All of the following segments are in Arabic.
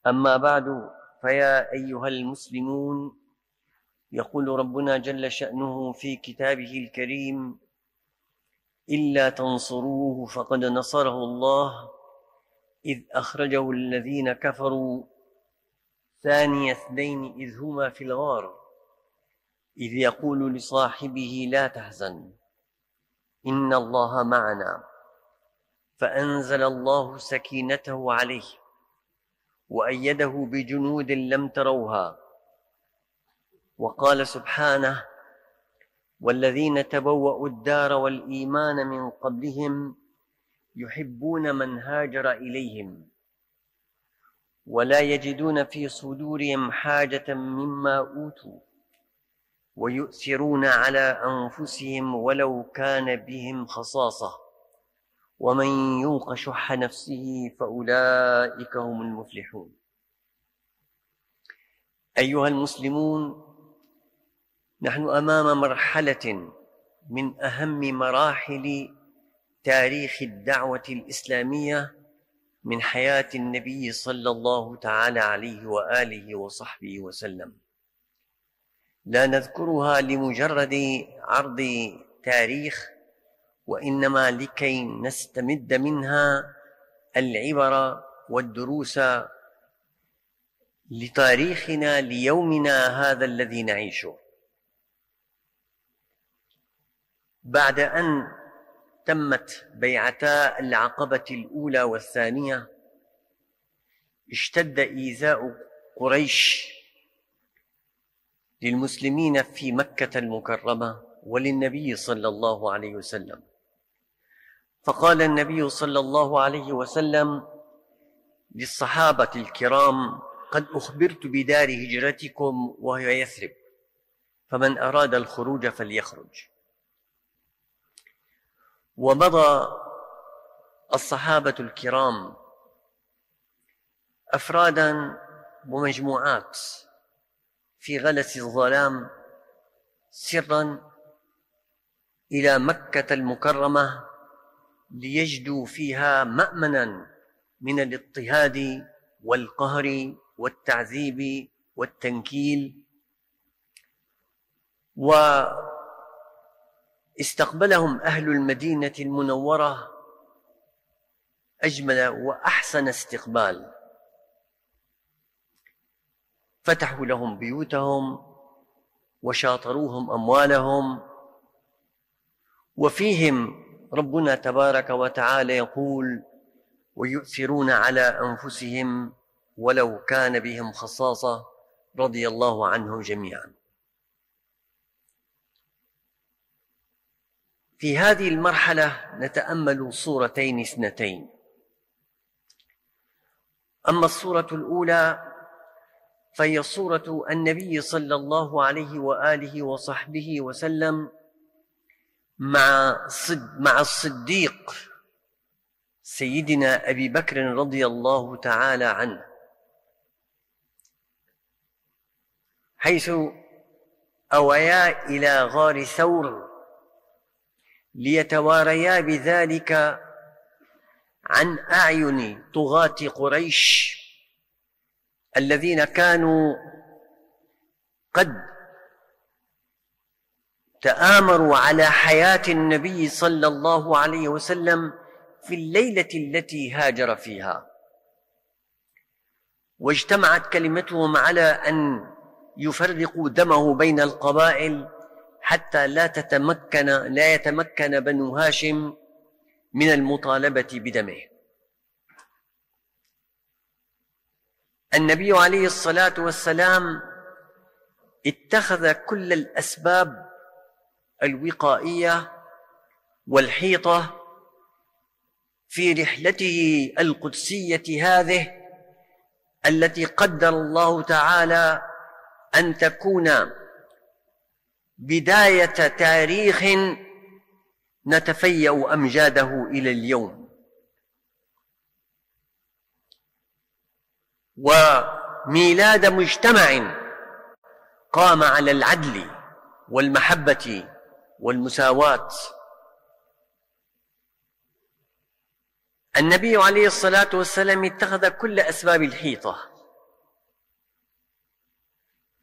أما بعد، فيا أيها المسلمون، يقول ربنا جل شأنه في كتابه الكريم: إلا تنصروه فقد نصره الله إذ أخرجه الذين كفروا ثاني اثنين إذ هما في الغار إذ يقول لصاحبه لا تحزن إن الله معنا، فأنزل الله سكينته عليه وأيده بجنود لم تروها. وقال سبحانه: والذين تبوأوا الدار والإيمان من قبلهم يحبون من هاجر إليهم ولا يجدون في صدورهم حاجة مما أوتوا ويؤثرون على أنفسهم ولو كان بهم خصاصة ومن يوق شح نفسه فأولئك هم المفلحون. أيها المسلمون، نحن أمام مرحلة من أهم مراحل تاريخ الدعوة الإسلامية من حياة النبي صلى الله تعالى عليه وآله وصحبه وسلم، لا نذكرها لمجرد عرض تاريخ، وإنما لكي نستمد منها العبر والدروس لتاريخنا ليومنا هذا الذي نعيشه. بعد أن تمت بيعتا العقبة الأولى والثانية، اشتد إيذاء قريش للمسلمين في مكة المكرمة وللنبي صلى الله عليه وسلم، فقال النبي صلى الله عليه وسلم للصحابة الكرام: قد أخبرت بدار هجرتكم وهي يثرب، فمن أراد الخروج فليخرج. ومضى الصحابة الكرام أفرادا ومجموعات في غلس الظلام سرا إلى مكة المكرمة ليجدوا فيها مأمنا من الاضطهاد والقهر والتعذيب والتنكيل. واستقبلهم أهل المدينة المنورة أجمل وأحسن استقبال، فتحوا لهم بيوتهم وشاطروهم أموالهم. وفيهم ربنا تبارك وتعالى يقول: ويؤثرون على أنفسهم ولو كان بهم خصاصة، رضي الله عنهم جميعا. في هذه المرحلة نتأمل صورتين اثنتين. أما الصورة الأولى فهي صورة النبي صلى الله عليه وآله وصحبه وسلم مع الصديق سيدنا أبي بكر رضي الله تعالى عنه، حيث أويا إلى غار ثور ليتواريا بذلك عن أعين طغاة قريش الذين كانوا قد تآمروا على حياة النبي صلى الله عليه وسلم في الليلة التي هاجر فيها، واجتمعت كلمتهم على أن يفرقوا دمه بين القبائل حتى لا يتمكن بنو هاشم من المطالبة بدمه. النبي عليه الصلاة والسلام اتخذ كل الأسباب الوقائية والحيطة في رحلته القدسية هذه، التي قدر الله تعالى أن تكون بداية تاريخ نتفيأ أمجاده إلى اليوم. وميلاد مجتمع قام على العدل والمحبة والمساواة. النبي عليه الصلاة والسلام اتخذ كل أسباب الحيطة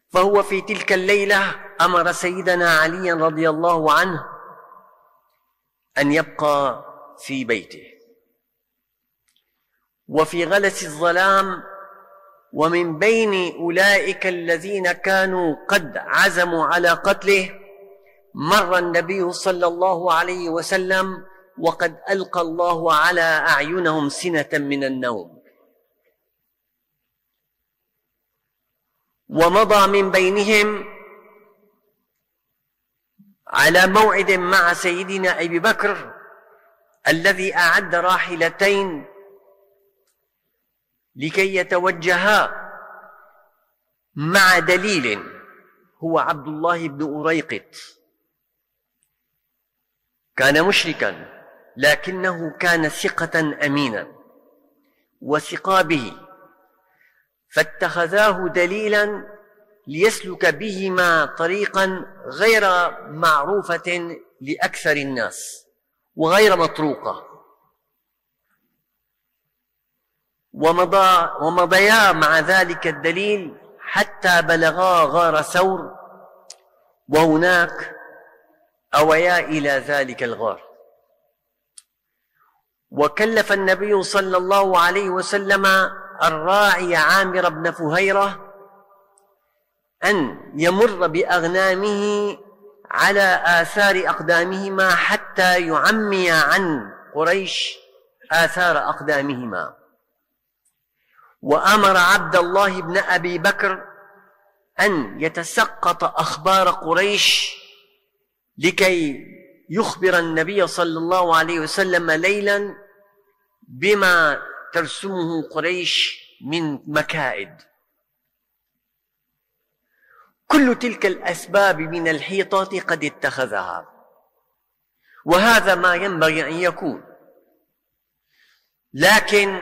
فهو في تلك الليلة أمر سيدنا علي رضي الله عنه أن يبقى في بيته، وفي غلس الظلام، ومن بين أولئك الذين كانوا قد عزموا على قتله مر النبي صلى الله عليه وسلم وقد ألقى الله على أعينهم سنة من النوم، ومضى من بينهم على موعد مع سيدنا أبي بكر الذي أعد راحلتين لكي يتوجها مع دليل هو عبد الله بن أريقط. كان مشركا لكنه كان ثقة أمينا وثقا به، فاتخذاه دليلا ليسلك بهما طريقا غير معروفة لأكثر الناس وغير مطروقة، ومضيا مع ذلك الدليل حتى بلغا غار ثور، وهناك أويا إلى ذلك الغار. وكلف النبي صلى الله عليه وسلم الراعي عامر بن فهيرة أن يمر بأغنامه على آثار أقدامهما حتى يعمي عن قريش آثار أقدامهما، وأمر عبد الله بن أبي بكر أن يتسقط أخبار قريش لكي يخبر النبي صلى الله عليه وسلم ليلا بما ترسمه قريش من مكائد. كل تلك الأسباب من الحيطة قد اتخذها، وهذا ما ينبغي أن يكون. لكن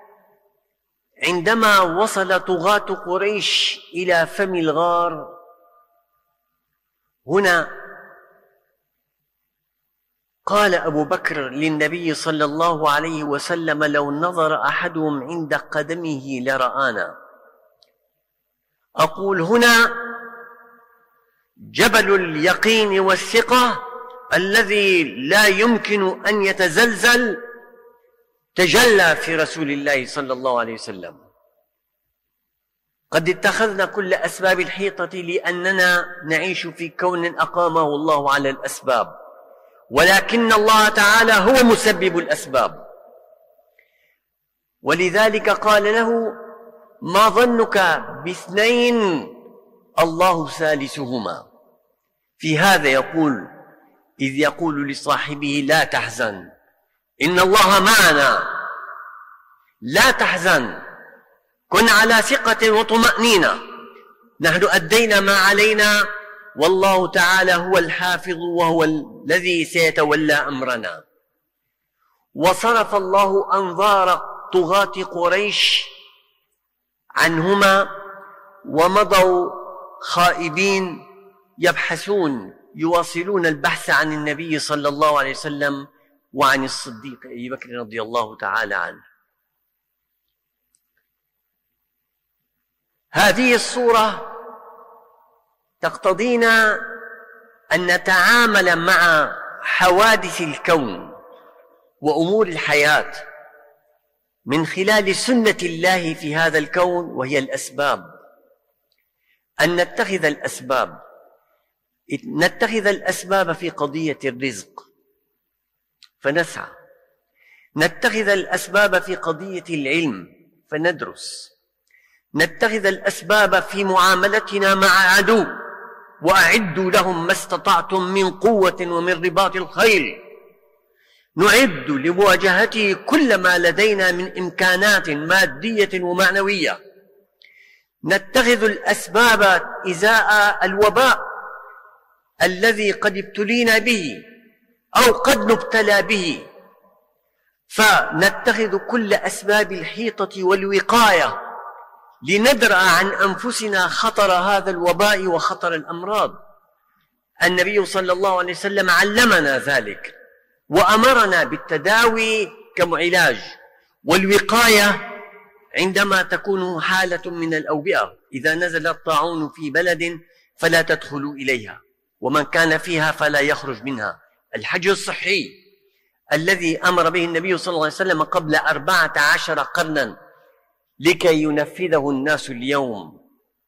عندما وصل طغاة قريش إلى فم الغار، هنا قال أبو بكر للنبي صلى الله عليه وسلم: لو نظر أحدهم عند قدمه لرآنا. أقول هنا جبل اليقين والثقة الذي لا يمكن أن يتزلزل تجلى في رسول الله صلى الله عليه وسلم. قد اتخذنا كل أسباب الحيطة لأننا نعيش في كون أقامه الله على الأسباب، ولكن الله تعالى هو مسبب الأسباب. ولذلك قال له: ما ظنك باثنين الله ثالثهما. في هذا يقول إذ يقول لصاحبه: لا تحزن إن الله معنا. لا تحزن، كن على ثقة وطمأنينة، نحن أدينا ما علينا، والله تعالى هو الحافظ وهو الذي سيتولى أمرنا. وصرف الله أنظار طغاة قريش عنهما، ومضوا خائبين يبحثون، يواصلون البحث عن النبي صلى الله عليه وسلم وعن الصديق أبي بكر رضي الله تعالى عنه. هذه الصورة تقتضينا أن نتعامل مع حوادث الكون وأمور الحياة من خلال سنة الله في هذا الكون، وهي الأسباب. أن نتخذ الأسباب في قضية الرزق فنسعى، نتخذ الأسباب في قضية العلم فندرس، نتخذ الأسباب في معاملتنا مع عدو، وأعدوا لهم ما استطعتم من قوة ومن رباط الخيل، نعد لمواجهته كل ما لدينا من إمكانات مادية ومعنوية. نتخذ الأسباب إزاء الوباء الذي قد ابتلينا به أو قد نبتلى به، فنتخذ كل أسباب الحيطة والوقاية لندرأ عن أنفسنا خطر هذا الوباء وخطر الأمراض. النبي صلى الله عليه وسلم علمنا ذلك وأمرنا بالتداوي كعلاج، والوقاية عندما تكون حالة من الأوبئة، إذا نزل الطاعون في بلد فلا تدخلوا إليها، ومن كان فيها فلا يخرج منها. الحجر الصحي الذي أمر به النبي صلى الله عليه وسلم قبل 14 قرنا لكي ينفذه الناس اليوم.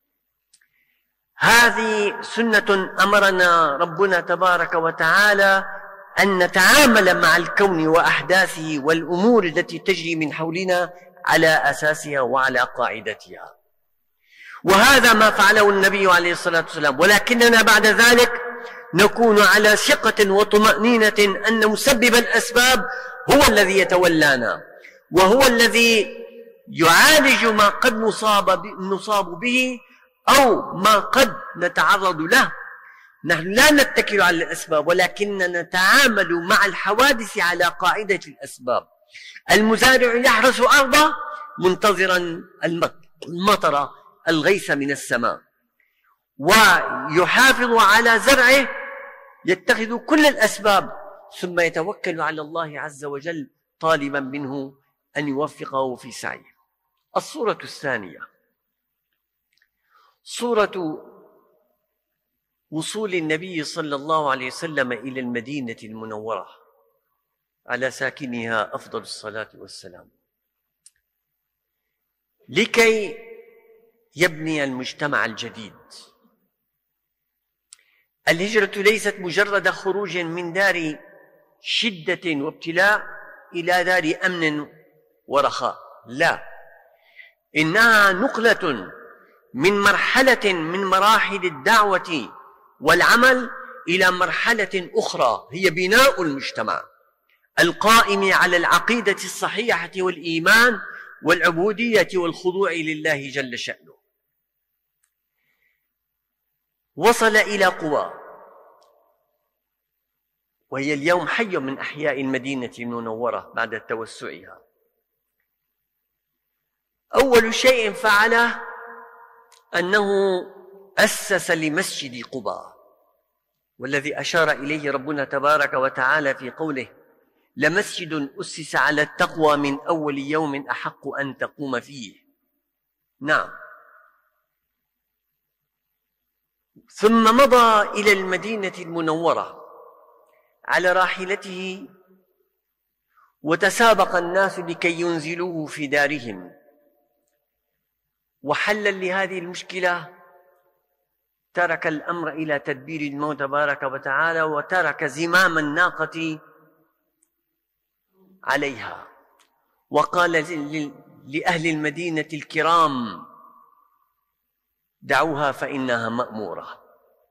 هذه سنة أمرنا ربنا تبارك وتعالى أن نتعامل مع الكون وأحداثه والأمور التي تجري من حولنا على أساسها وعلى قاعدتها. وهذا ما فعله النبي عليه الصلاة والسلام، ولكننا بعد ذلك نكون على ثقة وطمأنينة أن مسبب الأسباب هو الذي يتولانا، وهو الذي يعالج ما قد نصاب به أو ما قد نتعرض له. نحن لا نتكل على الأسباب، ولكننا نتعامل مع الحوادث على قاعدة الأسباب. المزارع يحرث أرضه منتظرا المطر، الغيث من السماء، ويحافظ على زرعه، يتخذ كل الأسباب، ثم يتوكل على الله عز وجل طالبا منه أن يوفقه في سعيه. الصورة الثانية صورة وصول النبي صلى الله عليه وسلم إلى المدينة المنورة على ساكنها أفضل الصلاة والسلام، لكي يبني المجتمع الجديد. الهجرة ليست مجرد خروج من دار شدة وابتلاء إلى دار أمن ورخاء، لا، إنها نقلة من مرحلة من مراحل الدعوة والعمل إلى مرحلة أخرى، هي بناء المجتمع القائم على العقيدة الصحيحة والإيمان والعبودية والخضوع لله جل شأنه. وصل إلى قباء، وهي اليوم حي من أحياء المدينة المنورة بعد توسعها. أول شيء فعله أنه أسس لمسجد قباء، والذي أشار إليه ربنا تبارك وتعالى في قوله: لمسجد أسس على التقوى من أول يوم أحق أن تقوم فيه. نعم. ثم مضى إلى المدينة المنورة على راحلته، وتسابق الناس لكي ينزلوه في دارهم. وحلا لهذه المشكلة ترك الأمر إلى تدبير المولى تبارك وتعالى، وترك زمام الناقة عليها، وقال لأهل المدينة الكرام: دعوها فإنها مأمورة.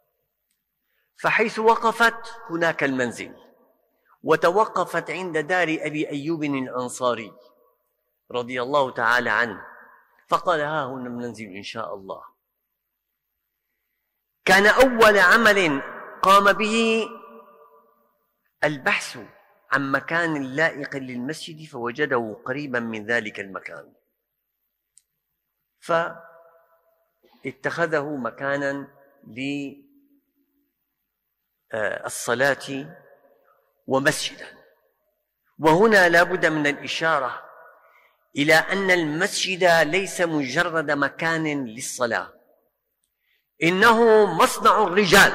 فحيث وقفت هناك المنزل، وتوقفت عند دار أبي أيوب الأنصاري رضي الله تعالى عنه، فقال: ها هنا المنزل إن شاء الله. كان أول عمل قام به البحث عن مكان لائق للمسجد، فوجده قريبا من ذلك المكان، فاتخذه مكانا للصلاة ومسجدا. وهنا لا بد من الإشارة إلى أن المسجد ليس مجرد مكان للصلاة، إنه مصنع الرجال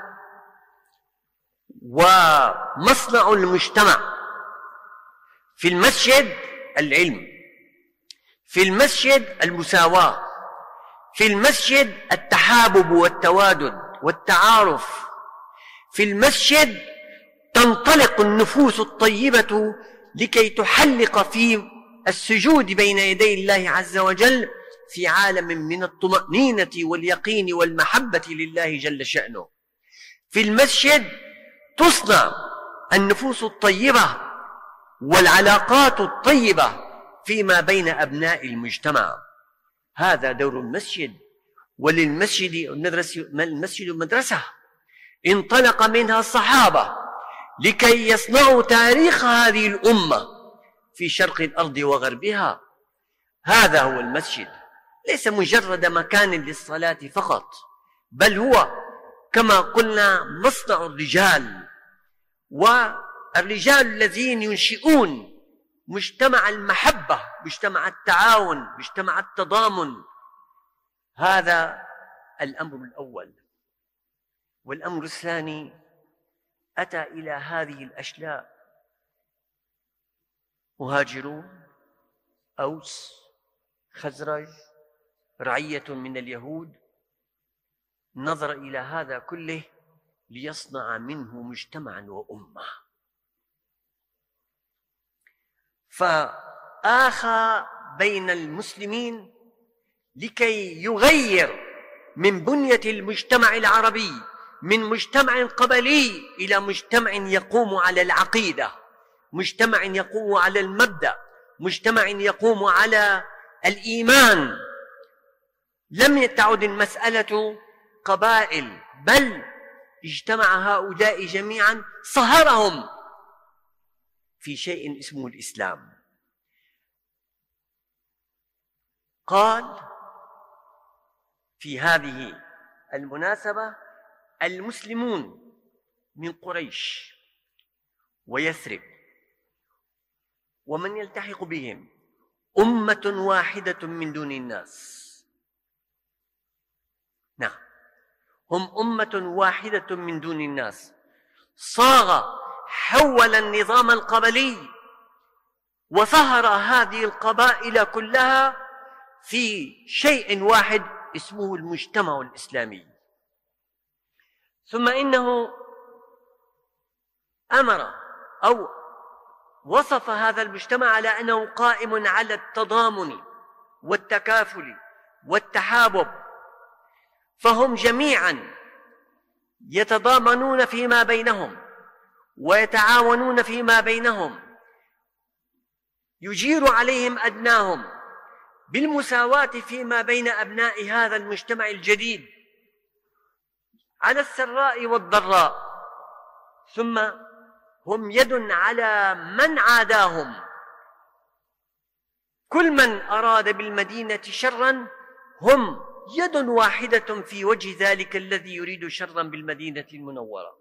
ومصنع المجتمع. في المسجد العلم، في المسجد المساواة، في المسجد التحابب والتوادد والتعارف، في المسجد تنطلق النفوس الطيبة لكي تحلق في السجود بين يدي الله عز وجل في عالم من الطمأنينة واليقين والمحبة لله جل شأنه. في المسجد تصنع النفوس الطيبة والعلاقات الطيبة فيما بين أبناء المجتمع. هذا دور المسجد. وللمسجد المسجد مدرسة انطلق منها الصحابة لكي يصنعوا تاريخ هذه الأمة في شرق الأرض وغربها. هذا هو المسجد، ليس مجرد مكان للصلاة فقط، بل هو كما قلنا مصنع الرجال، والرجال الذين ينشئون مجتمع المحبة، مجتمع التعاون، مجتمع التضامن. هذا الأمر الأول. والأمر الثاني أتى إلى هذه الأشلاء مهاجرون، أوس، خزرج، رعية من اليهود، نظر إلى هذا كله ليصنع منه مجتمعا وأمة، فآخى بين المسلمين لكي يغير من بنية المجتمع العربي من مجتمع قبلي إلى مجتمع يقوم على العقيدة، مجتمع يقوم على المبدأ، مجتمع يقوم على الإيمان. لم تعد المسألة قبائل، بل اجتمع هؤلاء جميعا، صهرهم في شيء اسمه الإسلام. قال في هذه المناسبة: المسلمون من قريش ويثرب ومن يلتحق بهم أمة واحدة من دون الناس. نعم، هم أمة واحدة من دون الناس. صاغ، حول النظام القبلي وصهر هذه القبائل كلها في شيء واحد اسمه المجتمع الإسلامي. ثم إنه أمر أو وصف هذا المجتمع على أنه قائم على التضامن والتكافل والتحابب، فهم جميعا يتضامنون فيما بينهم ويتعاونون فيما بينهم، يجير عليهم أدناهم بالمساواة فيما بين أبناء هذا المجتمع الجديد على السراء والضراء. ثم هم يد على من عاداهم، كل من أراد بالمدينة شرا هم يد واحدة في وجه ذلك الذي يريد شرا بالمدينة المنورة.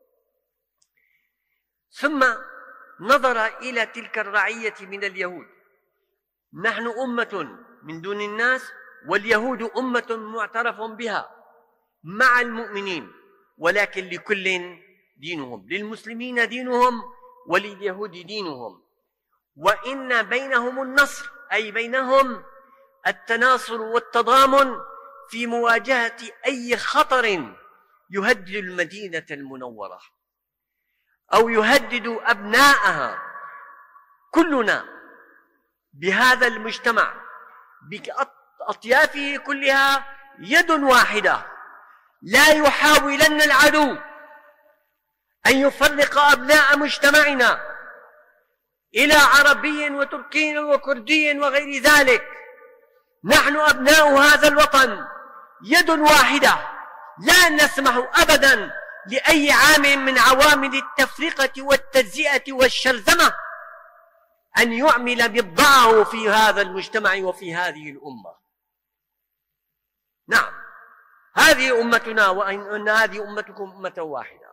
ثم نظر إلى تلك الرعية من اليهود: نحن أمة من دون الناس، واليهود أمة معترف بها مع المؤمنين، ولكن لكل دينهم، للمسلمين دينهم ولليهود دينهم، وإن بينهم النصر، أي بينهم التناصر والتضامن في مواجهة أي خطر يهدد المدينة المنورة أو يهدد أبناءها. كلنا بهذا المجتمع بأطيافه كلها يد واحدة. لا يحاولن العدو أن يفرق أبناء مجتمعنا إلى عربي وتركي وكردي وغير ذلك. نحن أبناء هذا الوطن يد واحدة، لا نسمح أبدا لأي عامل من عوامل التفرقة والتجزئة والشرذمة أن يعمل بضعه في هذا المجتمع وفي هذه الأمة. نعم، هذه أمتنا، وأن هذه أمتكم أمة واحدة.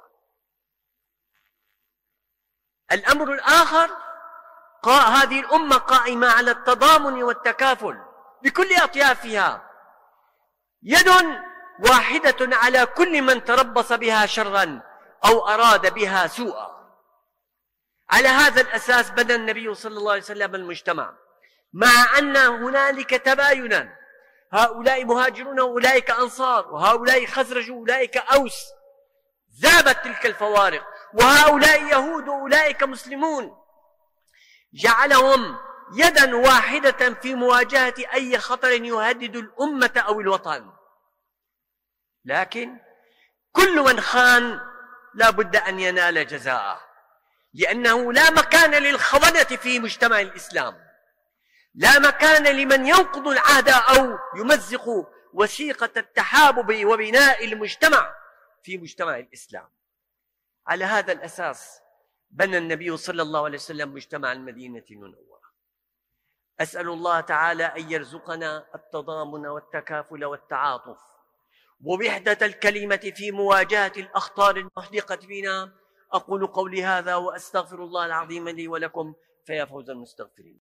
الأمر الآخر: هذه الأمة قائمة على التضامن والتكافل بكل أطيافها، يد واحدة على كل من تربص بها شرا أو أراد بها سوءا. على هذا الأساس بنى النبي صلى الله عليه وسلم المجتمع، مع أن هنالك تباينا، هؤلاء مهاجرون وأولئك أنصار، وهؤلاء خزرج وأولئك أوس، ذابت تلك الفوارق، وهؤلاء يهود وأولئك مسلمون، جعلهم يدا واحدة في مواجهة أي خطر يهدد الأمة أو الوطن. لكن كل من خان لا بد أن ينال جزاءه، لأنه لا مكان للخونة في مجتمع الإسلام، لا مكان لمن ينقض العهد أو يمزق وثيقة التحابب وبناء المجتمع في مجتمع الإسلام. على هذا الأساس بنى النبي صلى الله عليه وسلم مجتمع المدينة المنورة. أسأل الله تعالى أن يرزقنا التضامن والتكافل والتعاطف ووحدة الكلمة في مواجهة الأخطار المحدقة بنا. أقول قولي هذا وأستغفر الله العظيم لي ولكم، فيا فوز المستغفرين.